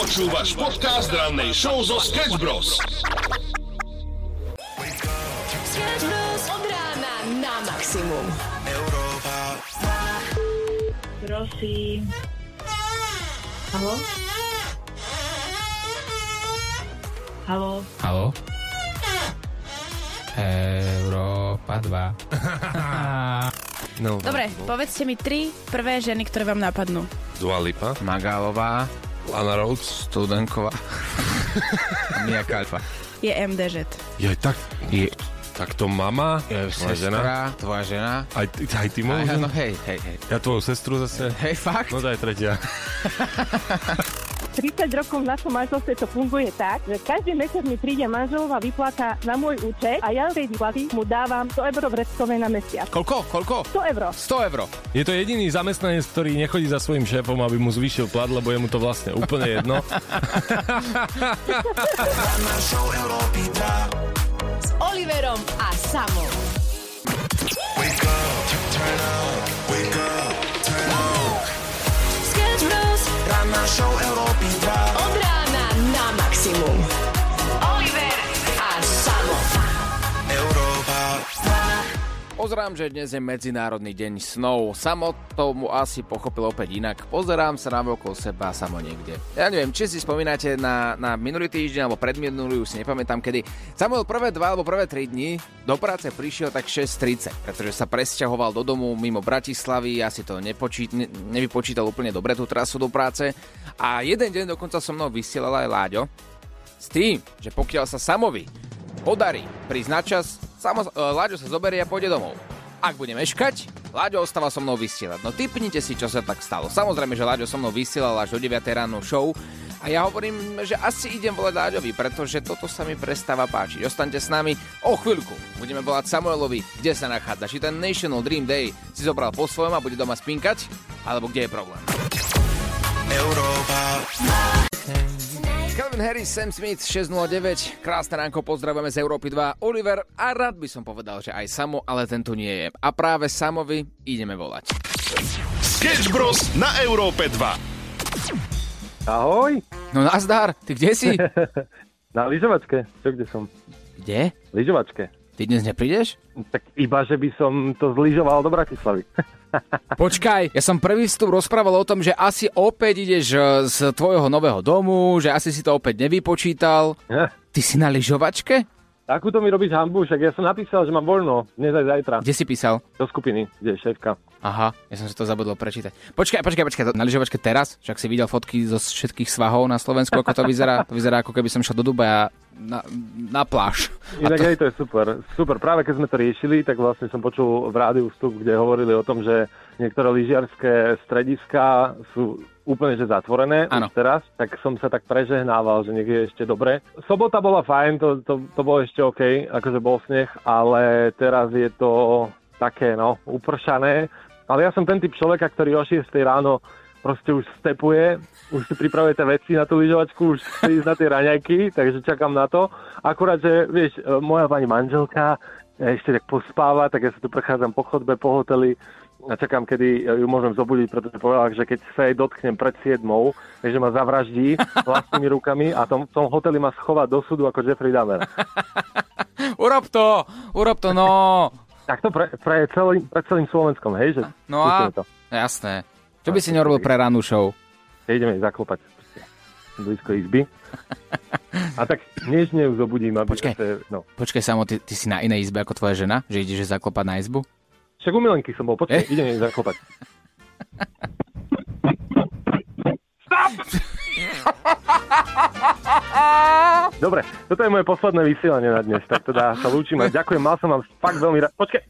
Počúvaš podcast rannej show zo Sketch Bros. Sketch Bros. Od rána na maximum. Prosím. Haló? Haló? Haló? Európa 2. No, Dobre, povedzte mi 3 prvé ženy, ktoré vám napadnú. Dua Lipa, Magálová, Lana Rhodes, Studenková, Mia Khalifa. Je MDŽ. je tak, tak to mama, moja žena, Sestra, tvoja žena. aj ty moju ženu? No hej. Ja tvoju sestru zase, Hej, fakt? no daj tretia. 30 rokov v našom manželstve to funguje tak, že každý mesiac mi príde manželová výplata na môj účet a ja z tej výplaty mu dávam 100 eur vreckovej na mesiac. Koľko? 100 eur. 100 eur. Je to jediný zamestnanec, ktorý nechodí za svojím šéfom, aby mu zvýšil plat, lebo je mu to vlastne úplne jedno. S Oliverom a Samom. Sketch Bros. Od rána na maximum. Oliver a Samo. Pozerám, že dnes je Medzinárodný deň snov. Samo tomu asi pochopil opäť inak. Pozerám sa na okolo seba samo niekde. Ja neviem, či si spomínate na minulý týždeň alebo predminulý, už si nepamätám kedy. Samuel prvé 2 alebo prvé 3 dni do práce prišiel tak 6:30, pretože sa presťahoval do domu mimo Bratislavy, asi to nevypočítal úplne dobre tú trasu do práce. A jeden deň dokonca so mnou vysielal aj Láďo s tým, že pokiaľ sa Samovi podarí prísť na čas, Láďo sa zoberie a pôjde domov. Ak bude meškať, Láďo ostáva so mnou vysielať. No tipnite si, čo sa tak stalo. Samozrejme, že Láďo so mnou vysielal až do 9 ráno show a ja hovorím, že asi idem volať Láďovi, pretože toto sa mi prestáva páčiť. Ostaňte s nami, o chvíľku budeme volať Samuelovi, kde sa nachádza. Či ten National Dream Day si zobral po svojom a bude doma spinkať, alebo kde je problém. Calvin Harris, Sam Smith, 6:09, krásne ránko, pozdravujeme z Európy 2, Oliver a rád by som povedal, že aj Samo, ale tento nie je. A práve Samovi ideme volať. Sketch Bros. Na Európe 2. Ahoj, No nazdar, ty kde si? na lyžovačke. Čo, kde som? Kde? Lyžovačke. Ty dnes neprídeš? Tak iba, že by som to zlyžoval do Bratislavy. Počkaj, ja som prvý vstup rozprával o tom, že asi opäť ideš z tvojho nového domu, že asi si to opäť nevypočítal. Ty si na lyžovačke? Takúto mi robíš hanbu, však ja som napísal, že mám voľno, dnes aj zajtra. Kde si písal? Do skupiny, kde je šéfka. Aha, ja som si to zabudol prečítať. Počkaj, na lyžovačke teraz? Však si videl fotky zo všetkých svahov na Slovensku, ako to vyzerá? To vyzerá, ako keby som šiel do Dubaja na pláž. Inak aj to je super. Práve keď sme to riešili, tak vlastne som počul v rádiu vstup, kde hovorili o tom, že niektoré lyžiarske strediská sú úplne že zatvorené už teraz, tak som sa tak prežehnával, že niekde je ešte dobre. Sobota bola fajn, to bolo ešte OK, akože bol sneh, ale teraz je to také, upršané. Ale ja som ten typ človeka, ktorý o 6 ráno proste už stepuje, už si pripravuje tie veci na tú lyžovačku, už chce ísť na tie raňajky, takže čakám na to. Akurát, že vieš, moja pani manželka ešte tak pospáva, tak ja sa tu prechádzam po chodbe, po hoteli a čakám, kedy ju môžem zobudiť, pretože povedala, že keď sa jej dotknem pred 7, že ma zavraždí vlastnými rukami a v tom hoteli ma schová do súdu ako Jeffrey Dahmer. Urob to, no. Tak to pre celým Slovenskom, hej? Že no a, to. Jasné. Čo by si nerobil pre rannú show? Ideme zaklopať blízko izby. A tak nežne ju zobudím, aby... Počkaj, Samo, ty si na inej izbe ako tvoja žena? Že ideš zaklopať na izbu? Však u Milenky som bol, počkaj, idem jej zaklopať. Stop! Dobre, toto je moje posledné vysielanie na dnes, tak teda sa lúčim a ďakujem, mal som vám fakt veľmi rád. Počkaj,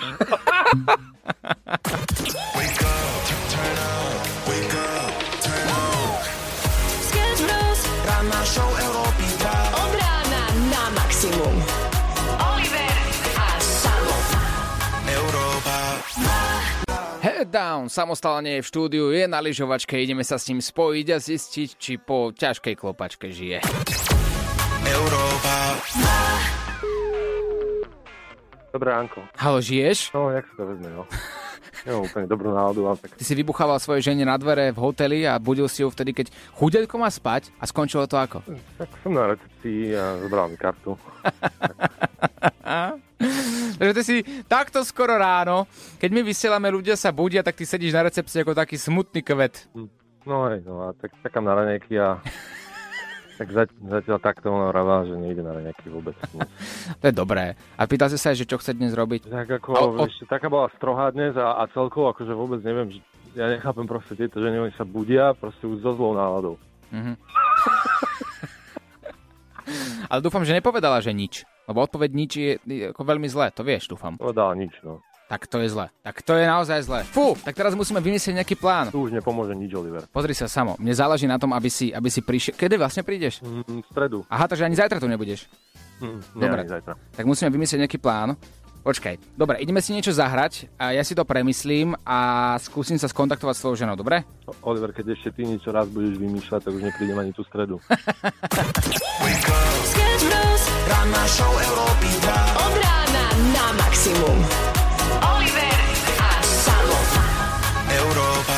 Sketch Bros. Ranná show Európy 2. Od rána na maximum. Oliver a Samo. Head down, samostatne je v štúdiu, je na lyžovačke, ideme sa s ním spojiť a zistiť, či po ťažkej klopačke žije. Dobré ránko. Haló, žiješ? No, jak sa to vezme, Ja mám úplne dobrú náladu. Tak... Ty si vybuchával svojej žene na dvere v hoteli a budil si ju vtedy, keď chudeľko má spať a skončilo to ako? Tak som na recepcii a zobral mi kartu. Takže ty si takto skoro ráno, keď my vysielame, ľudia sa budia, tak ty sedíš na recepcii ako taký smutný kvet. No hej, no a tak čakám na raňajky a tak zatiaľ takto ona hovorila, že nejde na raňajky vôbec. To je dobré. A pýtal si sa, že čo chce dnes robiť? Tak ako, ešte taká bola strohá dnes a celkovo akože vôbec neviem, že ja nechápem proste tieto ženy, oni sa budia proste už so zlou náladou. Mhm. Ale dúfam, že nepovedala, že nič. Lebo odpoveď nič je ako veľmi zlé, to vieš, dúfam. Povedala nič, no. Tak to je zle. Tak to je naozaj zle. Fú, tak teraz musíme vymyslieť nejaký plán. Tu už nepomôže nič, Oliver. Pozri sa samo. Mne záleží na tom, aby si prišiel. Kedy vlastne prídeš? V stredu. Aha, takže ani zajtra tu nebudeš. Dobre. Zajtra. Tak musíme vymyslieť nejaký plán. Počkaj. Dobre, ideme si niečo zahrať a ja si to premyslím a skúsim sa skontaktovať s tvojou ženou, dobre? Oliver, keď ešte ty niečo raz budeš vymýšľať, tak už neprídem ani tú stredu. Sketch Bros. Ranná show Európy 2. Od rána na maximum. Oliver a Samo. Európa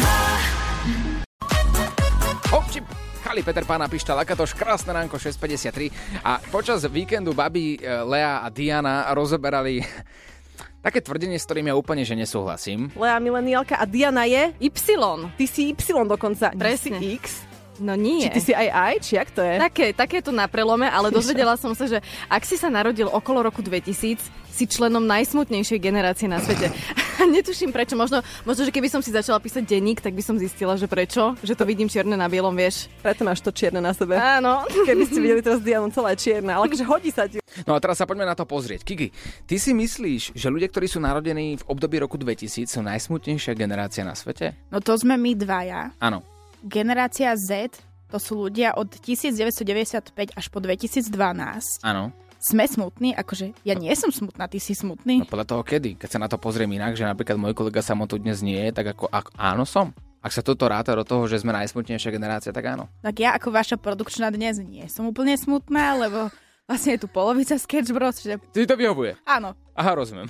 2. Hopčip! Chali Peter Pán a Pišta Lakatoš, krásne ránko 6.53 a počas víkendu babi Lea a Diana rozoberali také tvrdenie, s ktorým ja úplne že nesúhlasím. Lea mileniálka a Diana je Y. Ty si Y dokonca. Presne. Ty si X. No nie. Či ty si aj, či jak to je? Také to na prelome, ale dozvedela som sa, že ak si sa narodil okolo roku 2000, si členom najsmutnejšej generácie na svete. Netuším prečo, možno, že keby som si začala písať denník, tak by som zistila, že prečo, že to vidím čierne na bielom, vieš. Preto máš to čierne na sebe. Áno. Keby ste videli teraz Dianu, celá čierna, ale akože hodí sa ti. No a teraz sa poďme na to pozrieť. Kiki, ty si myslíš, že ľudia, ktorí sú narodení v období roku 2000, sú najsmutnejšia generácia na svete? No to sme my dvaja. Áno. Generácia Z, to sú ľudia od 1995 až po 2012. Áno. Sme smutní, akože ja nie som smutná, ty si smutný. No podľa toho kedy? Keď sa na to pozriem inak, že napríklad môj kolega Samo tu dnes nie je, tak ako áno som. Ak sa toto ráta do toho, že sme najsmutnejšia generácia, tak áno. Tak ja ako vaša produkčná dnes nie som úplne smutná, lebo vlastne je tu polovica Sketch Bros, že... Ty to vyhovuje? Áno. Aha, rozumiem.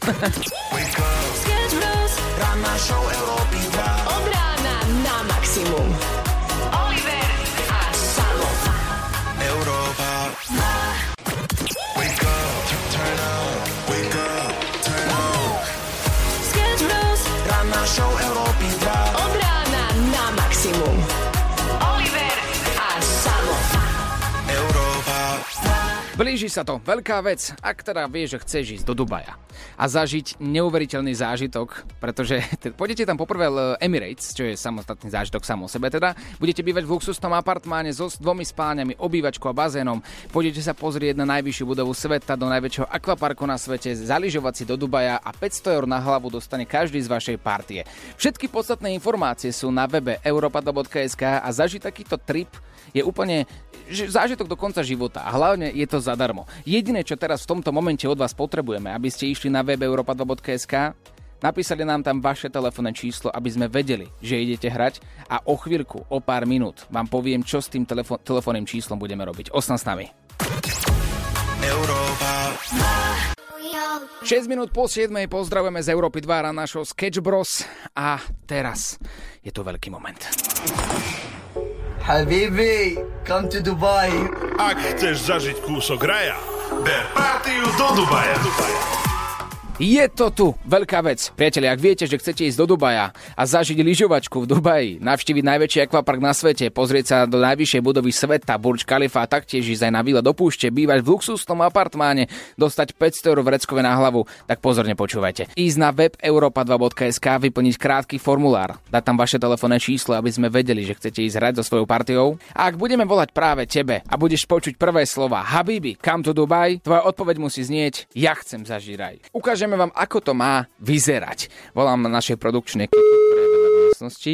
Sketch Bros. Ranná show Európy 2. Od rána na maximum. Oliver a Samo. Európa 2. Wake up, turn up, wake up, turn up. Sketch Bros. Ranná show Európy 2. Od rána na maximum. Oliver a Samo. Európa 2. Blíži sa to, veľká vec, ak teda vieš, že chceš ísť do Dubaja a zažiť neuveriteľný zážitok, pretože pôjdete tam poprvé Emirates, čo je samostatný zážitok samo o sebe teda, budete bývať v luxusnom apartmáne so 2 spálňami, obývačkou a bazénom, pôjdete sa pozrieť na najvyššiu budovu sveta, do najväčšieho akvaparku na svete, zaližovať si do Dubaja a 500 eur na hlavu dostane každý z vašej partie. Všetky podstatné informácie sú na webe europa.sk a zažiť takýto trip je úplne zážitok do konca života a hlavne je to zadarmo. Jediné, čo teraz v tomto momente od vás potrebujeme, aby ste išli na web europa2.sk, napísali nám tam vaše telefónne číslo, aby sme vedeli, že idete hrať a o chvíľku, o pár minút vám poviem, čo s tým telefónnym číslom budeme robiť. Ostan s nami. Európa 6 minút po 7. pozdravujeme z Európy 2 na našho Sketch Bros a teraz je to veľký moment. Habibi, come to Dubai. Ak chceš zažiť kúsok raja, ber partiu do Dubaja. Je to tu veľká vec. Priatelia, ak viete, že chcete ísť do Dubaja a zažiť lyžovačku v Dubaji, navštíviť najväčší akvapark na svete, pozrieť sa do najvyššej budovy sveta, Burj Khalifa, taktiež ísť aj na výlet do púšte, bývať v luxusnom apartmáne, dostať 500 eur vreckové na hlavu, tak pozorne počúvajte. Ísť na web europa2.sk, vyplniť krátky formulár, dať tam vaše telefónne číslo, aby sme vedeli, že chcete ísť hrať so svojou partiou. A ak budeme volať práve tebe a budeš počuť prvé slova Habibi, come to Dubai, tvoja odpoveď musí znieť: ja chcem zažiť raj. Ukážeme vám, ako to má vyzerať. Volám na našej produkčnej Kiki, ktorá je vedľa miestnosti.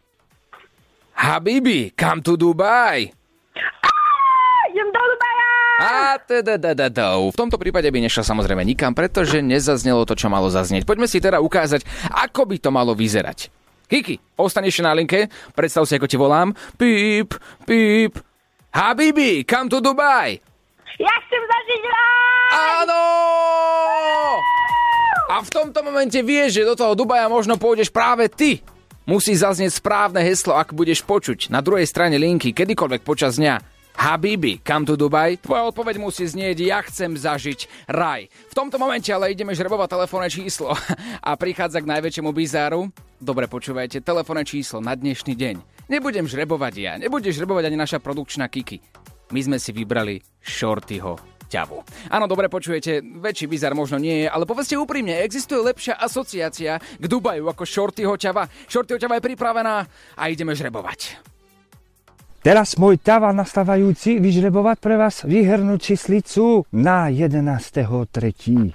Habibi, come to Dubai! Idem do Dubaja! V tomto prípade by nešla samozrejme nikam, pretože nezaznelo to, čo malo zaznieť. Poďme si teda ukázať, ako by to malo vyzerať. Kiki, ostaneš na linke, predstav si, ako ti volám. Píp, píp. Habibi, come to Dubai! Ja chcem zažiť raj! Áno! A A v tomto momente vieš, že do toho Dubaja možno pôjdeš práve ty. Musí zaznieť správne heslo, ak budeš počuť na druhej strane linky kedykoľvek počas dňa Habibi, come to Dubai. Tvoja odpoveď musí znieť, ja chcem zažiť raj. V tomto momente ale ideme žrebovať telefónne číslo a prichádza k najväčšiemu bizáru. Dobre počúvajte, telefónne číslo na dnešný deň. Nebudem žrebovať ja, nebude žrebovať ani naša produkčná Kiki. My sme si vybrali Shortyho ťavu. Áno, dobre počujete, väčší bizar možno nie je, ale povedzte úprimne, existuje lepšia asociácia k Dubaju ako Shortyho ťava? Shortyho ťava je pripravená a ideme žrebovať. Teraz môj ťava nastávajúci vyžrebovať pre vás výhernú číslicu na 11.3.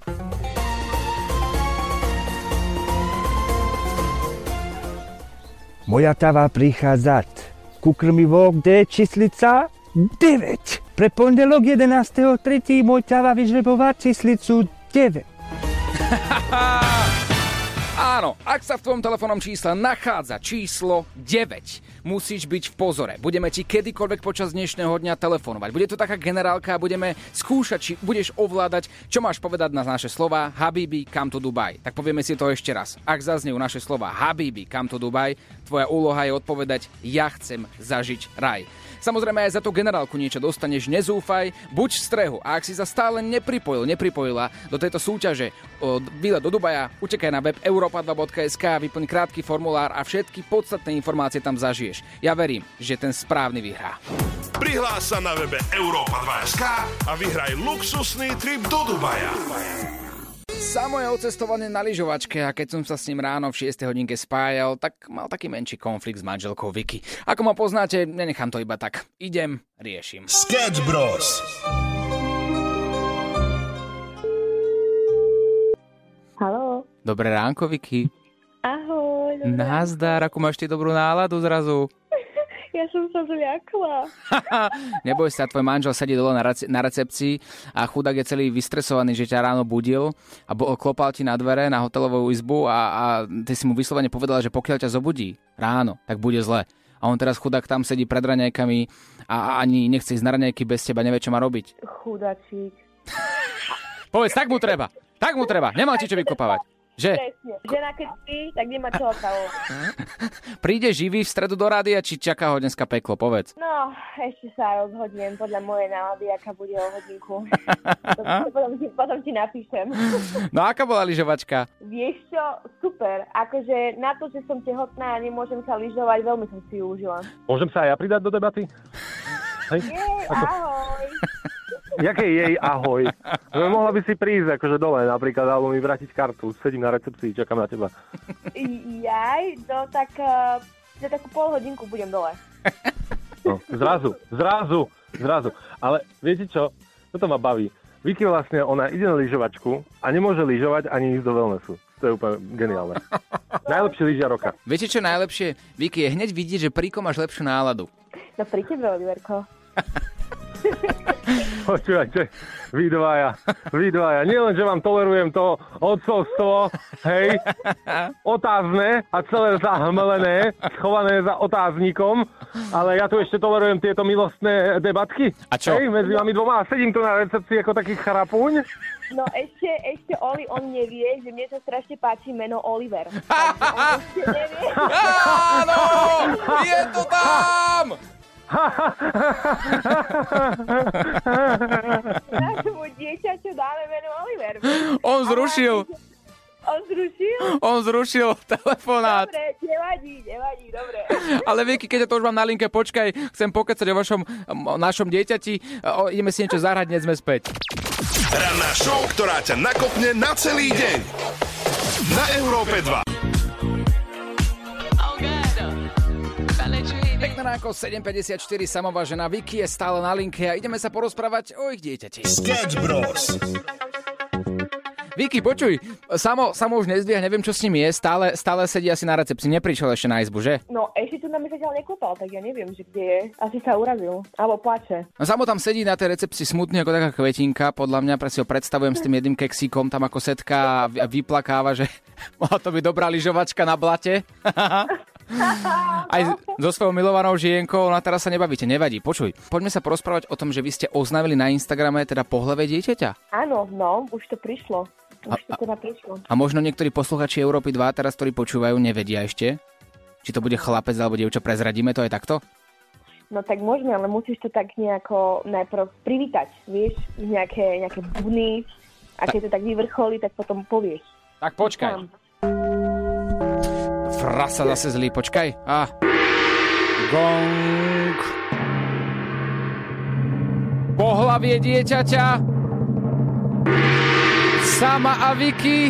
Moja ťava prichádzať ku krmivo, kde je číslica 9. Pre pondelok 11.3. môj ťava vyžrebovať číslicu 9. Áno, ak sa v tvojom telefónnom čísle nachádza číslo 9, musíš byť v pozore. Budeme ti kedykoľvek počas dnešného dňa telefonovať. Bude to taká generálka a budeme skúšať, či budeš ovládať, čo máš povedať na naše slova Habibi, come to Dubai. Tak povieme si to ešte raz. Ak zaznejú naše slova Habibi, come to Dubai, tvoja úloha je odpovedať ja chcem zažiť raj. Samozrejme aj za tú generálku niečo dostaneš, nezúfaj, buď v strehu. A ak si sa stále nepripojila do tejto súťaže výlet do Dubaja, utekaj na web europa2.sk, vyplň krátky formulár a všetky podstatné informácie tam zažiješ. Ja verím, že ten správny vyhrá. Prihlás sa na webe europa2.sk a vyhraj luxusný trip do Dubaja. Samo je ocestovaný na lyžovačke a keď som sa s ním ráno v 6. hodinke spájal, tak mal taký menší konflikt s manželkou Vicky. Ako ma poznáte, nenechám to iba tak. Idem, riešim. Sketch Bros. Haló. Dobré ránko, Vicky. Ahoj. Nazdar, ako máš ty dobrú náladu zrazu? Ja som sa zľakla. Neboj sa, tvoj manžel sedí dole na recepcii a chudák je celý vystresovaný, že ťa ráno budil a klopal ti na dvere na hotelovú izbu a ty si mu vyslovene povedala, že pokiaľ ťa zobudí ráno, tak bude zle. A on teraz chudák tam sedí pred raňajkami a ani nechce ísť na raňajky bez teba, nevie, čo má robiť. Chudačík. Povedz, tak mu treba, nemal ti čo vykopávať. Že? Presne. Žena keď spí, tak nemá čo opravovať. Príde živý v stredu do rádia, či čaká ho dneska peklo, povedz. No, ešte sa rozhodnem podľa mojej nálady, aká bude o hodinku. potom ti napíšem. No aká bola lyžovačka? Vieš čo, super. Akože na to, že som tehotná a nemôžem sa lyžovať, veľmi som si ju užila. Môžem sa aj ja pridať do debaty? Hej? Jej, ahoj. Jaké jej ahoj? Mohla by si prísť akože dole napríklad, alebo mi vrátiť kartu. Sedím na recepcii, čakám na teba. Jaj, za takú pol hodinku budem dole. No, zrazu. Ale viete čo? Toto ma baví. Vicky vlastne, ona ide na lyžovačku a nemôže lyžovať ani ísť do wellnessu. To je úplne geniálne. Najlepšie lyžia roka. Viete čo najlepšie? Vicky, je hneď vidieť, že príko máš lepšiu náladu. No pri tebe, Oliverko. Počúvajte, vy dvaja. Nie len, že vám tolerujem to otcovstvo, hej, otázne a celé zahmlené, schované za otáznikom, ale ja tu ešte tolerujem tieto milostné debatky. A čo? Hej, medzi vami dvoma a sedím tu na recepcii ako taký chrapuň. No ešte Oli, on nevie, že mne sa strašne páči meno Oliver. Takže on ešte nevie. Áno, je to tam! Našemu dieťaťu dáme meno Oliver. On zrušil telefonát. Dobre, nevadí, dobre. Ale Vicky, keď to už mám na linke, počkaj, chcem pokecať o našom dieťati. Ideme si niečo zahrať, dnes sme späť. Ranná show, ktorá ťa nakopne na celý deň. Na Európe 2. Pekné ránko, 7.54, samová žena Vicky je stále na linke a ideme sa porozprávať o ich dieťati. Sketch Bros. Vicky, počuj, Samo už nezdvíha, neviem, čo s ním je, stále sedí asi na recepcii, neprišiel ešte na izbu, že? No, ešte tu na mňa zatiaľ nekúpal, tak ja neviem, že kde je. Asi sa urazil, alebo plače. No, Samo tam sedí na tej recepcii smutný ako taká kvetinka, podľa mňa, si ho predstavujem s tým jedným keksíkom, tam ako setka a vyplakáva, že mohla to byť dobrá lyžovačka na blate. Aj so svojou milovanou žienkou, no a teraz sa nebavíte, nevadí. Počuj, poďme sa porozprávať o tom, že vy ste oznámili na Instagrame teda pohlavie dieťaťa. Áno, no, už to prišlo. Už to teda prišlo. A možno niektorí posluchači Európy 2 teraz, ktorí počúvajú, nevedia ešte, či to bude chlapec alebo dievča, prezradíme to aj takto? No tak môžeme, ale musíš to tak nejako najprv privítať, vieš, nejaké bubny, a keď to tak vyvrcholí, tak potom povieš. Tak počkaj. Frasa zase zlý, počkaj. Gong. Pohlavie dieťaťa. Sama a Vicky.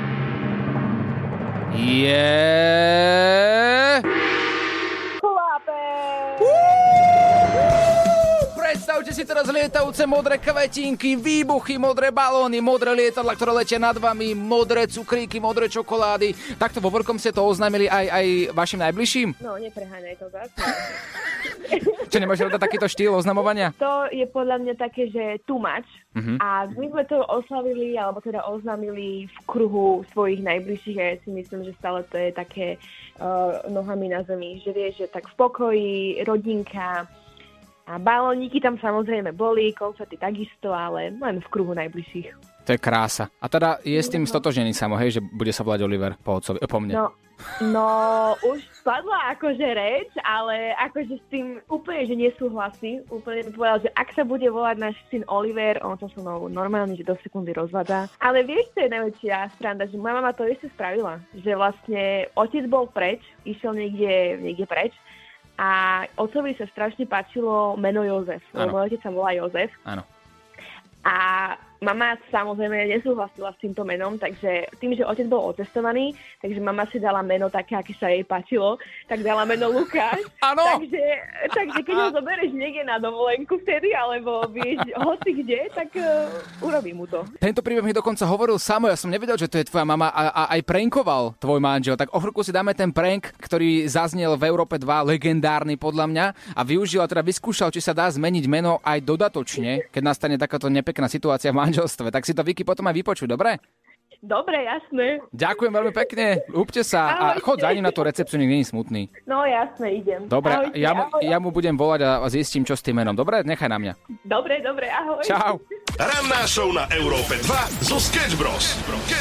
Predstavte si teraz lietajúce modré kvetinky, výbuchy, modré balóny, modré lietadla, ktoré letia nad vami, modré cukríky, modré čokolády. Takto vo Workom ste to oznámili aj vašim najbližším? No, nepreháňaj to zase. Čo, nemáš rada takýto štýl oznamovania? To je podľa mňa také, že too much. A my sme to oslavili, alebo teda oznámili v kruhu svojich najbližších a ja si myslím, že stále to je také nohami na zemi, že vieš, že tak v pokoji, rodinka a balóniky tam samozrejme boli, koncerty takisto, ale len v kruhu najbližších. To je krása. A teda je s tým stotožený samo, hej, že bude sa volať Oliver po mne. No, už spadla akože reč, ale akože s tým úplne, že nesúhlasí. Úplne by povedal, že ak sa bude volať náš syn Oliver, on to so mnou normálne, že do sekundy rozvádza. Ale vieš, čo je najväčšia sranda, že moja mama to ešte spravila. Že vlastne otec bol preč, išiel niekde preč. A otcovi sa strašne páčilo meno Jozef. Môj otec sa volá Jozef. Áno. A mama samozrejme nesúhlasila s týmto menom, takže tým, že otec bol otestovaný, takže mama si dala meno také, aké sa jej páčilo, tak dala meno Lukáš. Áno. Takže keď ho zoberieš niekde na dovolenku vtedy, alebo vieš hoci kde, tak urobí mu to. Tento príbeh mi dokonca hovoril Samo, ja som nevedel, že to je tvoja mama a aj prankoval tvoj manžel. Tak o chvíľku si dáme ten prank, ktorý zaznel v Európe 2, legendárny podľa mňa, a využil a teda vyskúšal, či sa dá zmeniť meno aj dodatočne, keď nastane takáto nepekná situácia v manželstve. Tak si to Vicky potom aj vypočuj, dobre? Dobre, jasné. Ďakujem veľmi pekne, ľúbte sa a chod za ním na tú recepciu, nech nie je smutný. No jasné, idem. Dobre, ahojte, ja mu budem volať a zistím, čo s tým menom. Dobre, nechaj na mňa. Dobre, ahoj. Čau. Ranná show na Európe 2 zo Sketch Bros.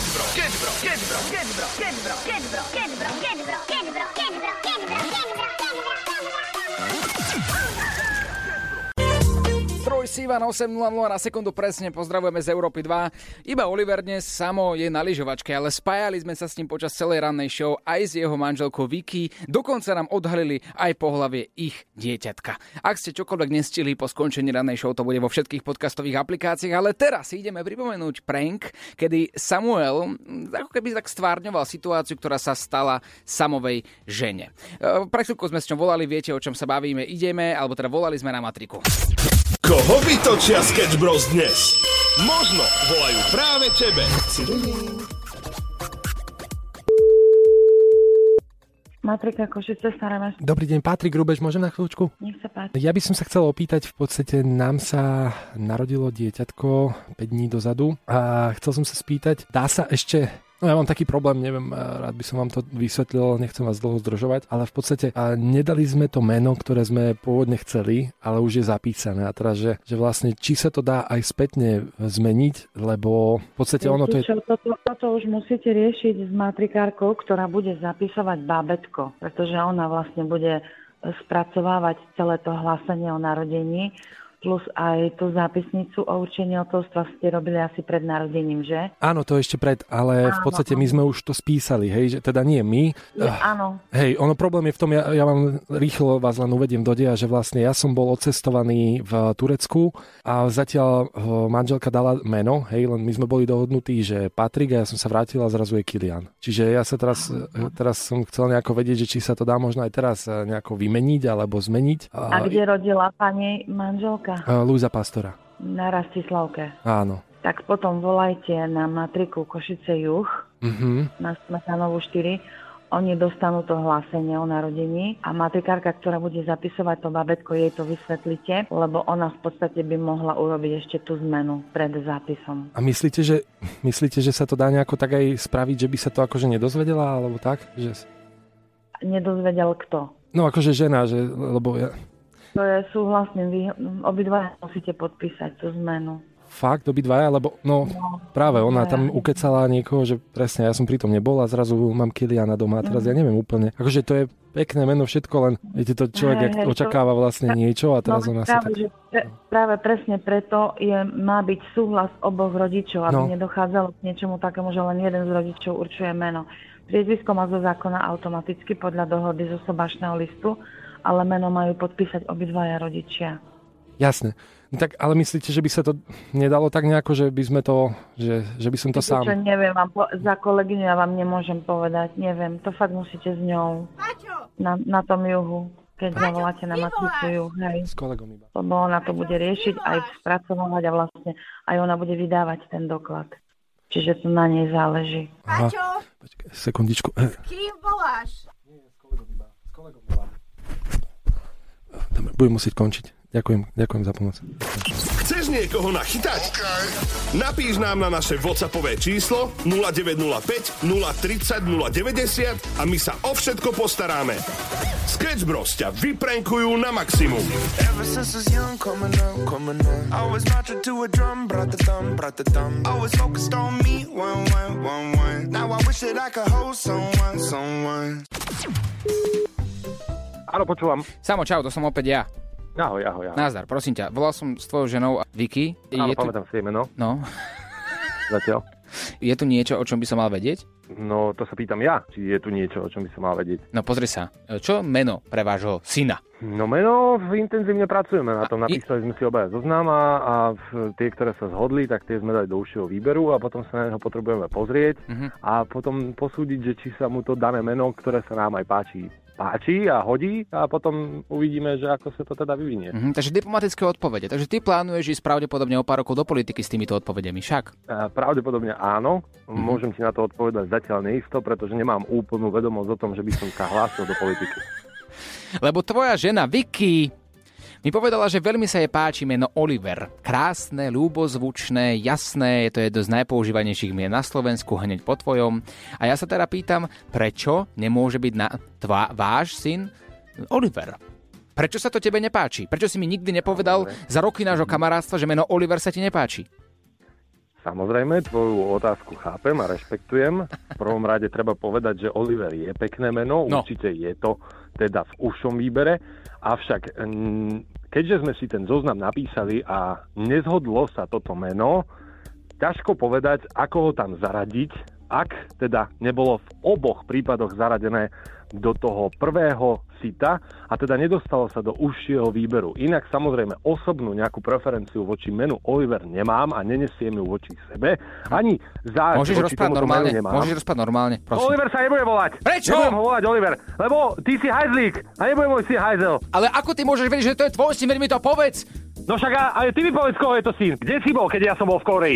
Sivan 8.00 na sekundu presne, pozdravujeme z Európy 2. Iba Oliver dnes Samo je na lyžovačke, ale spájali sme sa s ním počas celej rannej show aj s jeho manželkou Vicky. Dokonca nám odhalili aj pohlavie ich dieťatka. Ak ste čokoľvek nestihli po skončení rannej show, to bude vo všetkých podcastových aplikáciách, ale teraz ideme pripomenúť prank, kedy Samuel ako keby tak stvárňoval situáciu, ktorá sa stala Samovej žene. Pre chvíľku sme s ňou volali, viete, o čom sa bavíme, ideme, alebo teda volali sme na matriku. Koho vytočia Sketch Bros dnes? Možno volajú práve tebe. Matrika Košice, Staré Mesto. Dobrý deň, Patrik Rubež, môžem na chvíľučku? Nech sa páči. Ja by som sa chcel opýtať, v podstate nám sa narodilo dieťatko 5 dní dozadu a chcel som sa spýtať, dá sa ešte... No ja mám taký problém, neviem, rád by som vám to vysvetlil, nechcem vás dlho zdržovať, ale v podstate nedali sme to meno, ktoré sme pôvodne chceli, ale už je zapísané. A teraz, že vlastne, či sa to dá aj spätne zmeniť, lebo v podstate ono to je... Toto už musíte riešiť s matrikárkou, ktorá bude zapisovať bábätko, pretože ona vlastne bude spracovávať celé to hlásenie o narodení, plus aj tú zápisnicu o určení otovstva ste robili asi pred narodením, že? Áno, to ešte pred, ale v podstate my sme už to spísali, hej, že teda nie my. Áno. Hej, ono problém je v tom, ja vám rýchlo vás len uvediem do deja, že vlastne ja som bol odcestovaný v Turecku a zatiaľ manželka dala meno, hej, len my sme boli dohodnutí, že Patrik, a ja som sa vrátil a zrazu je Kilian. Čiže ja sa teraz som chcel nejako vedieť, že či sa to dá možno aj teraz nejako vymeniť alebo zmeniť. A kde rodila pani manželka? Lúza Pastora. Na Rastislavke. Áno. Tak potom volajte na matriku Košice Juh, na Smetanovú 4. Oni dostanú to hlásenie o narodení a matrikárka, ktorá bude zapisovať to babetko, jej to vysvetlíte, lebo ona v podstate by mohla urobiť ešte tú zmenu pred zápisom. A myslíte, že sa to dá nejako tak aj spraviť, že by sa to akože nedozvedela, alebo tak? Že... Nedozvedel kto? No akože žena, lebo ja... To je súhlasné, vy obidva musíte podpísať tú zmenu. Fakt, obidvaja? Lebo, práve ona tam ukecala niekoho, že presne, ja som pri tom nebol a zrazu mám Kiliana doma a teraz ja neviem úplne. Akože to je pekné meno, všetko, len viete, to človek očakáva vlastne niečo a teraz ona sa tak... Práve presne preto má byť súhlas oboch rodičov, aby nedochádzalo k niečomu takému, že len jeden z rodičov určuje meno. Priezvisko má zo zákona automaticky podľa dohody zo sobášneho listu, ale meno majú podpísať obidvaja rodičia. Jasné. No tak, ale myslíte, že by sa to nedalo tak nejako, že by sme to, že by som to sám... Čo neviem, za kolegyňu ja vám nemôžem povedať, neviem, to fakt musíte s ňou na tom juhu, keď zavoláte na matricu juh, hej. S kolegom iba. Lebo ona to bude riešiť, aj spracovať a vlastne aj ona bude vydávať ten doklad. Čiže to na nej záleží. Paťo! Počkaj, sekundičku. S kým voláš? Nie, s kolegom iba. S kolegom volám. Dobre, budem musieť končiť. Ďakujem za pomoc. Chceš niekoho nachytať? Okay. Napíš nám na naše WhatsAppové číslo 0905 030 090 a my sa o všetko postaráme. Sketch Bros ťa vyprankujú na maximum. Ever since I was young, coming up. Always marching to a drum, brought the thumb. Always focused on me, one. Now I wish that I could hold someone. Áno, počúvam. Samo, čau, to som opäť ja. Ahoj. Nazdar, prosím ťa, volal som s tvojou ženou Vicky. Áno, pamätám si jej meno. No. Zatiaľ. Je tu niečo, o čom by som mal vedieť? No, to sa pýtam ja, či je tu niečo, o čom by som mal vedieť. No, pozri sa. Čo meno pre vášho syna? No, meno intenzívne pracujeme na tom. Napísali sme si obaja zoznam a tie, ktoré sa zhodli, tak tie sme dali do užšieho výberu a potom sa na neho potrebujeme pozrieť a potom posúdiť, že či sa mu to dané meno, ktoré sa nám aj páči a hodí a potom uvidíme, že ako sa to teda vyvinie. Takže diplomatické odpovede. Takže ty plánuješ ísť pravdepodobne o pár rokov do politiky s týmito odpovediami, však? Pravdepodobne áno. Môžem ti na to odpovedať zatiaľ neisto, pretože nemám úplnú vedomosť o tom, že by som sa hlásil do politiky. Lebo tvoja žena Vicky mi povedala, že veľmi sa jej páči meno Oliver. Krásne, ľúbozvučné, jasné, je to jedno z najpoužívanejších mien na Slovensku, hneď po tvojom. A ja sa teda pýtam, prečo nemôže byť váš syn Oliver? Prečo sa to tebe nepáči? Prečo si mi nikdy nepovedal za roky nášho kamarátstva, že meno Oliver sa ti nepáči? Samozrejme, tvoju otázku chápem a rešpektujem. V prvom rade treba povedať, že Oliver je pekné meno, určite je to teda v užšom výbere, avšak keďže sme si ten zoznam napísali a nezhodlo sa toto meno, ťažko povedať, ako ho tam zaradiť, ak teda nebolo v oboch prípadoch zaradené do toho prvého sita a teda nedostalo sa do užšieho výberu. Inak samozrejme osobnú nejakú preferenciu voči menu Oliver nemám a nenesiem ju voči sebe. Ani záč voči tomuto menu nemám. Môžeš rozprávať normálne, prosím. Oliver sa nebude volať. Prečo? Nebudem ho volať Oliver, lebo ty si hajzlík a nebude môj si hajzel. Ale ako ty môžeš vedieť, že to je tvoj syn, mi to povedz? No však ale ty mi povedz, koho je to syn. Kde si bol, keď ja som bol v Kórei?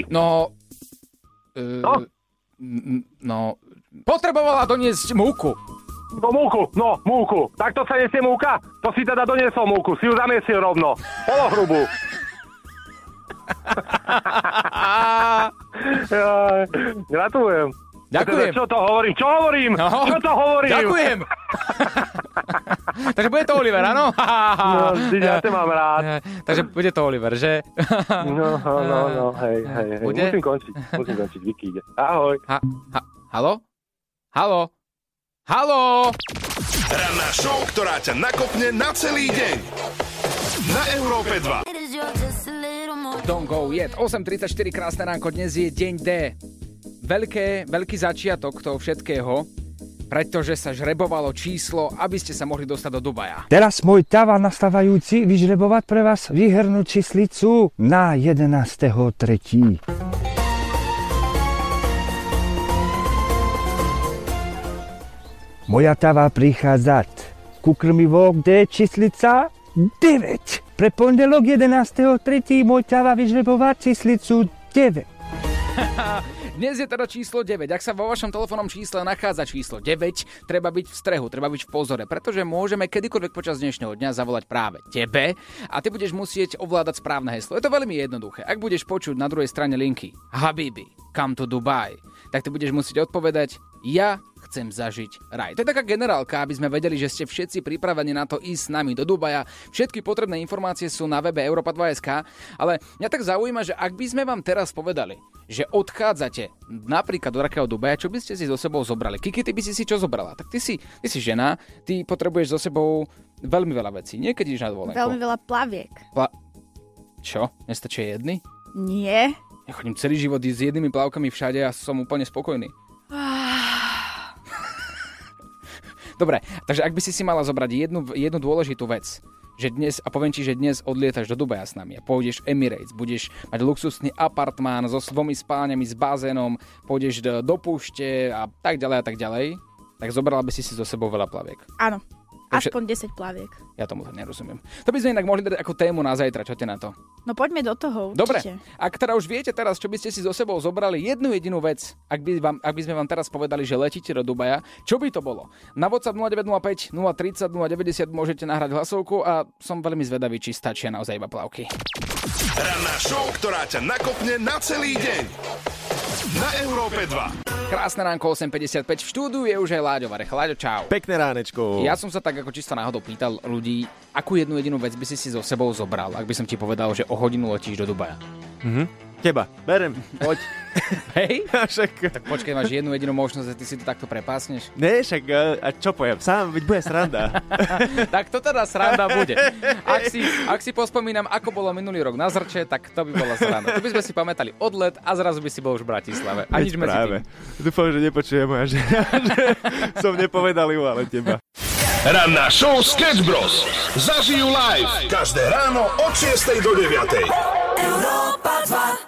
No, potrebovala doniesť múku. Múku. Takto sa nesie múka? To si teda doniesol múku, si ju zamiesil rovno. Polohrubú. Gratulujem. Ďakujem. Čo to hovorím? Čo hovorím? Ďakujem. Takže bude to Oliver, áno? No, ja te mám rád. Takže bude to Oliver, že? No, hej. Musím končiť, Vicky ide. Ahoj. Haló? Ranná show, ktorá ťa nakopne na celý deň. Na Európe 2. Don't go yet. 8.34, krásne ránko, dnes je deň D. Veľký začiatok toho všetkého, pretože sa žrebovalo číslo, aby ste sa mohli dostať do Dubaja. Teraz môj táva nastávajúci vyžrebovať pre vás výhernú číslicu na 11.3. Moja táva prichádzať ku krmivo, kde je číslica 9. Pre pondelok 11.3. môj táva vyžrebovať číslicu 9. Dnes je teda číslo 9. Ak sa vo vašom telefónnom čísle nachádza číslo 9, treba byť v strehu, treba byť v pozore, pretože môžeme kedykoľvek počas dnešného dňa zavolať práve tebe a ty budeš musieť ovládať správne heslo. Je to veľmi jednoduché. Ak budeš počuť na druhej strane linky Habibi, come to Dubai, tak ty budeš musieť odpovedať: ja chcem zažiť raj. To je taká generálka, aby sme vedeli, že ste všetci pripravení na to ísť s nami do Dubaja. Všetky potrebné informácie sú na webe Europa2.sk, ale mňa tak zaujíma, že ak by sme vám teraz povedali, že odchádzate napríklad do takého Dubaja, čo by ste si so sebou zobrali? Kiki, ty by si čo zobrala? Tak ty si žena, ty potrebuješ so sebou veľmi veľa vecí. Niekedy ideš na dovolenku. Veľmi veľa plaviek. Čo? Nestačí jedny? Nie. Ja chodím celý život s jednými plavkami všade a som úplne spokojný. Dobre, takže ak by si mala zobrať jednu dôležitú vec, že dnes, a poviem ti, že dnes odlietaš do Dubaja s nami a pôjdeš Emirates, budeš mať luxusný apartmán so 2 spálňami, s bazénom, pôjdeš do púšte a tak ďalej, tak zobrala by si so sebou veľa plaviek. Áno. Aspoň 10 plaviek. Ja tomu to nerozumiem. To by sme inak mohli dať ako tému na zajtra, čo ty na to? No poďme do toho, určite. Dobre, ak teda už viete teraz, čo by ste si so sebou zobrali, jednu jedinú vec, ak by sme vám teraz povedali, že letíte do Dubaja, čo by to bolo? Na WhatsApp 0905 030 090 môžete nahrať hlasovku a som veľmi zvedavý, či stačia naozaj iba plavky. Ranná show, ktorá ťa nakopne na celý deň. Na Európe 2. Krásne ránko, 8.55, v štúdiu je už aj Láďo Varech. Láďo, čau. Pekné ránečko. Ja som sa tak ako čisto náhodou pýtal ľudí, akú jednu jedinú vec by si so sebou zobral, ak by som ti povedal, že o hodinu letíš do Dubaja. Teba, berem, poď. Hej? Však... Tak počkaj, máš jednu jedinú možnosť a ty si to takto prepásneš? Ne, však, a čo poviem, sám, veď bude sranda. Tak to teda sranda bude. Ak si pospomínam, ako bolo minulý rok na Zrče, tak to by bola sranda. To by sme si pamätali odlet a zrazu by si bol už v Bratislave. A nič medzi tým. Dúfam, že nepočuje moja žena, že som nepovedal ju, ale teba. Ranná show Sketch Bros. Zažijú live každé ráno od 6 do 9. Európa 2.